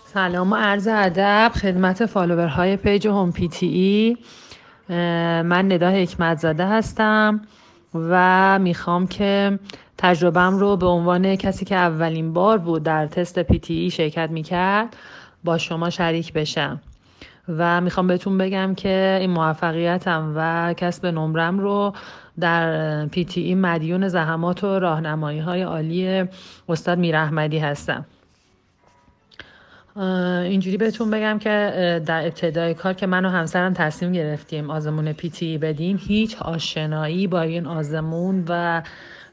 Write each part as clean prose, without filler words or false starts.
سلام و عرض ادب خدمت فالوورهای پیج هوم پی تی ای. من ندا حکمتزاده هستم و میخوام که تجربهم رو به عنوان کسی که اولین بار بود در تست پی تی ای شرکت میکرد با شما شریک بشم و میخوام بهتون بگم که این موفقیتم و کسب نمرم رو در پی تی ای مدیون زحمات و راهنمایی های عالی استاد میراحمدی هستم. اینجوری بهتون بگم که در ابتدای کار که من و همسرم تصمیم گرفتیم آزمون پی تی بدیم، هیچ آشنایی با این آزمون و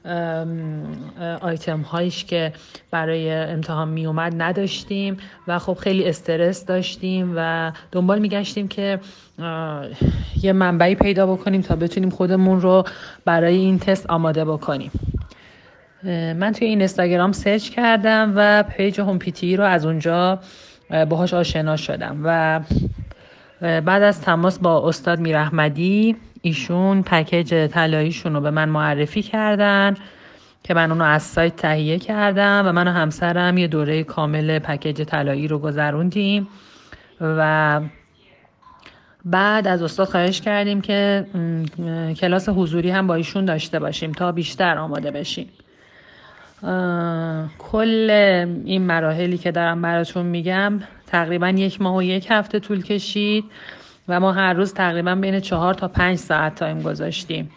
آیتم هایش که برای امتحان می اومد نداشتیم و خب خیلی استرس داشتیم و دنبال می گشتیم که یه منبعی پیدا بکنیم تا بتونیم خودمون رو برای این تست آماده بکنیم. من توی این اینستاگرام سرچ کردم و پیج هوم پی تی رو از اونجا باهاش آشنا شدم و بعد از تماس با استاد میراحمدی ایشون پکیج طلاییشون رو به من معرفی کردن که من اونو از سایت تهیه کردم و من و همسرم یه دوره کامل پکیج طلایی رو گذروندیم و بعد از استاد خواهش کردیم که کلاس حضوری هم با ایشون داشته باشیم تا بیشتر آماده بشیم. کل این مراحلی که دارم براتون میگم تقریبا 1 ماه و 1 هفته طول کشید و ما هر روز تقریبا بین 4 تا 5 ساعت تایم گذاشتیم.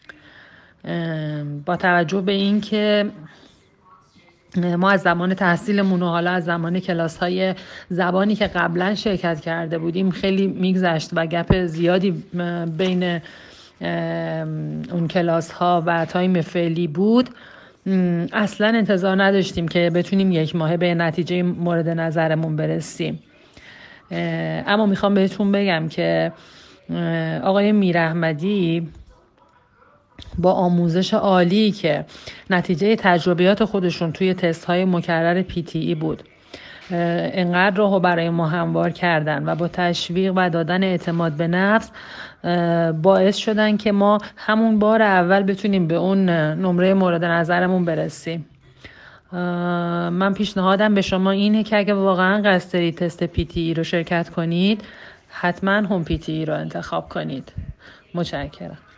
با توجه به این که ما از زمان تحصیلمون و حالا از زمان کلاس های زبانی که قبلا شرکت کرده بودیم خیلی میگذشت و گپ زیادی بین اون کلاس ها و تایم فعلی بود، اصلا انتظار نداشتیم که بتونیم 1 ماهه به نتیجه مورد نظرمون برسیم. اما میخوام بهتون بگم که آقای میراحمدی با آموزش عالی که نتیجه تجربیات خودشون توی تست های مکرر پی تی ای بود، انقدر راهو برای ما هموار کردن و با تشویق و دادن اعتماد به نفس باعث شدن که ما همون بار اول بتونیم به اون نمره مورد نظرمون برسیم. من پیشنهادم به شما اینه که اگه واقعا قصد دارید تست پی تی ای رو شرکت کنید، حتما هوم پی تی ای رو انتخاب کنید. متشکرم.